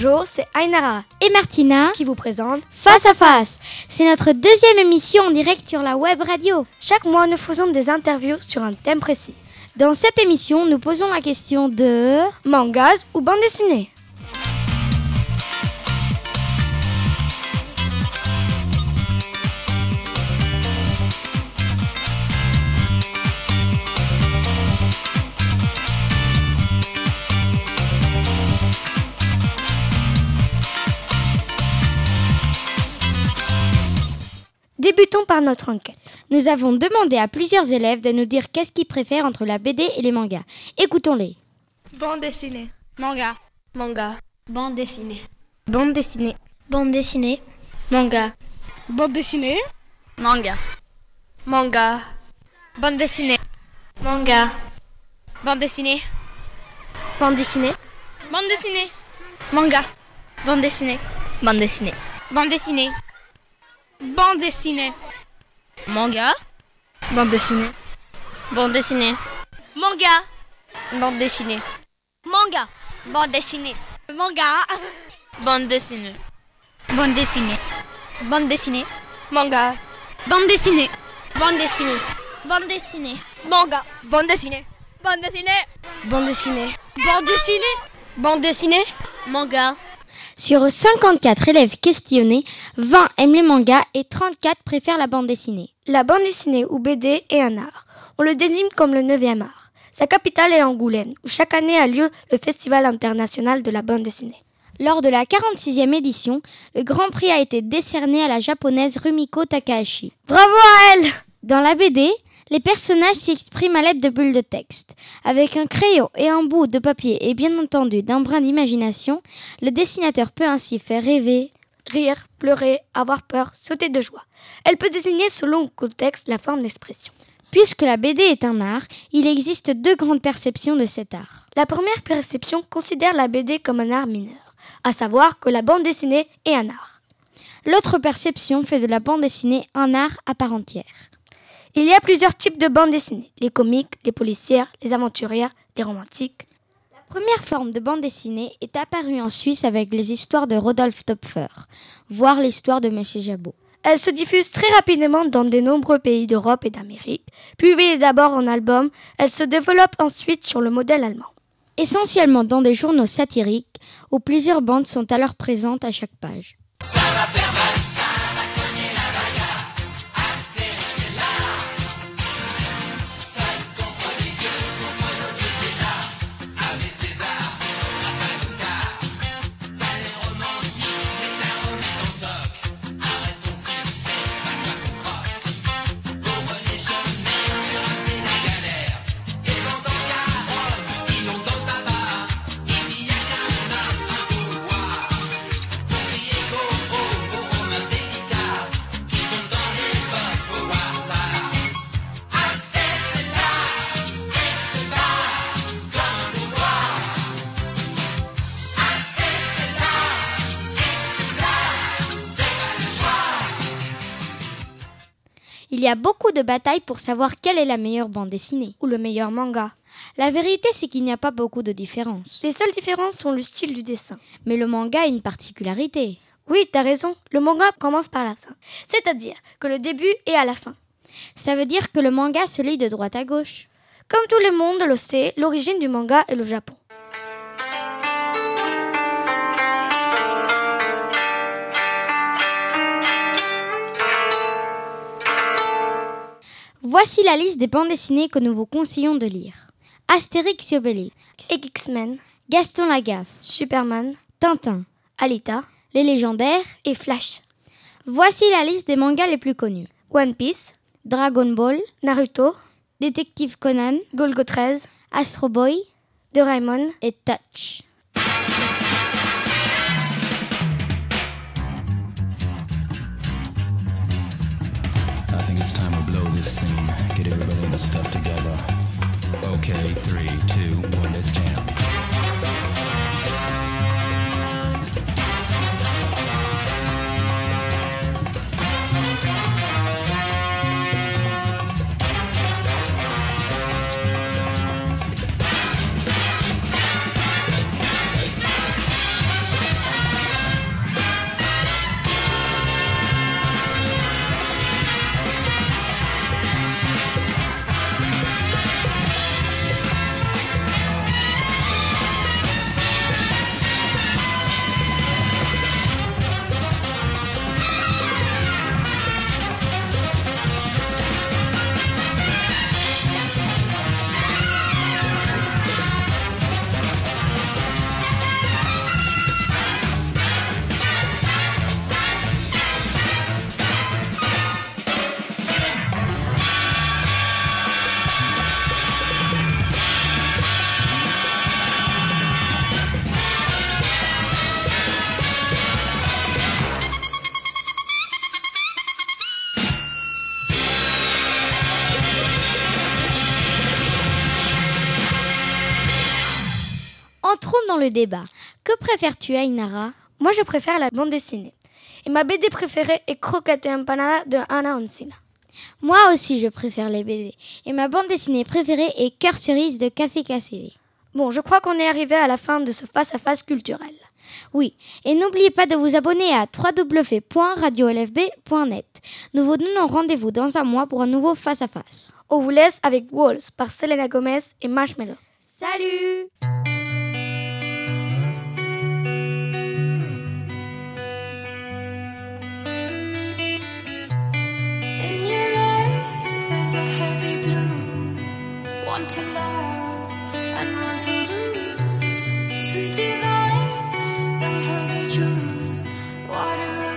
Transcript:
Bonjour, c'est Ainara et Martina qui vous présentent Face à Face. C'est notre deuxième émission en direct sur la web radio. Chaque mois, nous faisons des interviews sur un thème précis. Dans cette émission, nous posons la question de mangas ou bande dessinée. Débutons par notre enquête. Nous avons demandé à plusieurs élèves de nous dire qu'est-ce qu'ils préfèrent entre la BD et les mangas. Écoutons-les. Bande dessinée. Manga. Manga. Bande dessinée. Bande dessinée. Bande dessinée. Manga. Bande dessinée. Manga. Manga. Bande dessinée. Manga. Bande dessinée. Bande dessinée. Bande dessinée. Manga. Bande dessinée. Bande dessinée. Bande dessinée. Bande dessinée. Manga. Bande dessinée. Bande dessinée. Manga. Bande dessinée. Manga. Bande dessinée. Manga. Bande dessinée. Bande dessinée. Bande dessinée. Manga. Bande dessinée. Bande dessinée. Bande dessinée. Manga. Bande dessinée. Bande dessinée. Bande dessinée. Bande dessinée. Bande dessinée. Manga. Sur 54 élèves questionnés, 20 aiment les mangas et 34 préfèrent la bande dessinée. La bande dessinée ou BD est un art. On le désigne comme le 9e art. Sa capitale est Angoulême, où chaque année a lieu le Festival international de la bande dessinée. Lors de la 46e édition, le Grand Prix a été décerné à la japonaise Rumiko Takahashi. Bravo à elle! Dans la BD, les personnages s'expriment à l'aide de bulles de texte. Avec un crayon et un bout de papier et bien entendu d'un brin d'imagination, le dessinateur peut ainsi faire rêver, rire, pleurer, avoir peur, sauter de joie. Elle peut désigner selon le contexte la forme d'expression. Puisque la BD est un art, il existe deux grandes perceptions de cet art. La première perception considère la BD comme un art mineur, à savoir que la bande dessinée est un art. L'autre perception fait de la bande dessinée un art à part entière. Il y a plusieurs types de bandes dessinées, les comiques, les policières, les aventurières, les romantiques. La première forme de bande dessinée est apparue en Suisse avec les histoires de Rodolphe Töpfer, voire l'histoire de Monsieur Jabot. Elle se diffuse très rapidement dans de nombreux pays d'Europe et d'Amérique. Publiée d'abord en album, elle se développe ensuite sur le modèle allemand. Essentiellement dans des journaux satiriques, où plusieurs bandes sont alors présentes à chaque page. Ça va faire mal, ça va cogner la bagarre. Astérix est là. Seul contre les dieux, contre nos dieux César. Ave César, appelle Oscar. T'as les romantiques, mais t'as remis ton toc. Arrête ton cirque, c'est pas toi qu'on croque. Pour René Chaumet, tu c'est la galère. Et vendant Garonne, ils l'ont dans le tabac. Il n'y a qu'un homme, un pouvoir. Pour Diego, pour Romain délicat. Qui tombe dans les bottes, faut voir ça. Astérix est là, et se bat comme un loup-bois. Astérix est là, et se bat, c'est pas le choix. Il y a beaucoup de batailles pour savoir quelle est la meilleure bande dessinée. Ou le meilleur manga. La vérité, c'est qu'il n'y a pas beaucoup de différences. Les seules différences sont le style du dessin. Mais le manga a une particularité. Oui, t'as raison, le manga commence par la fin. C'est-à-dire que le début est à la fin. Ça veut dire que le manga se lit de droite à gauche. Comme tout le monde le sait, l'origine du manga est le Japon. Voici la liste des bandes dessinées que nous vous conseillons de lire. Astérix et Obélix, X-Men, Gaston Lagaffe, Superman, Tintin, Alita Les Légendaires. et Flash. Voici la liste des mangas les plus connus. One Piece, Dragon Ball, Naruto, Détective Conan, Golgo 13, Astro Boy Doraemon. et Touch. I think it's time we blow this scene. Get everybody in the stuff together. Okay, 3, 2, 1, let's jam. Entrons dans le débat. Que préfères-tu, Ainara ? Moi, je préfère la bande dessinée. Et ma BD préférée est Croquette et Empanada de Ana Oncina. Moi aussi, je préfère les BD. Et ma bande dessinée préférée est Cœur Cerise de Café Cassé. Bon, je crois qu'on est arrivé à la fin de ce face-à-face culturel. Oui, et n'oubliez pas de vous abonner à www.radiolfb.net. Nous vous donnons rendez-vous dans un mois pour un nouveau face-à-face. On vous laisse avec Walls par Selena Gomez et Marshmello. Salut! In your eyes, there's a heavy blue. One to love and one to lose. Sweet divine, the heavy truth. Water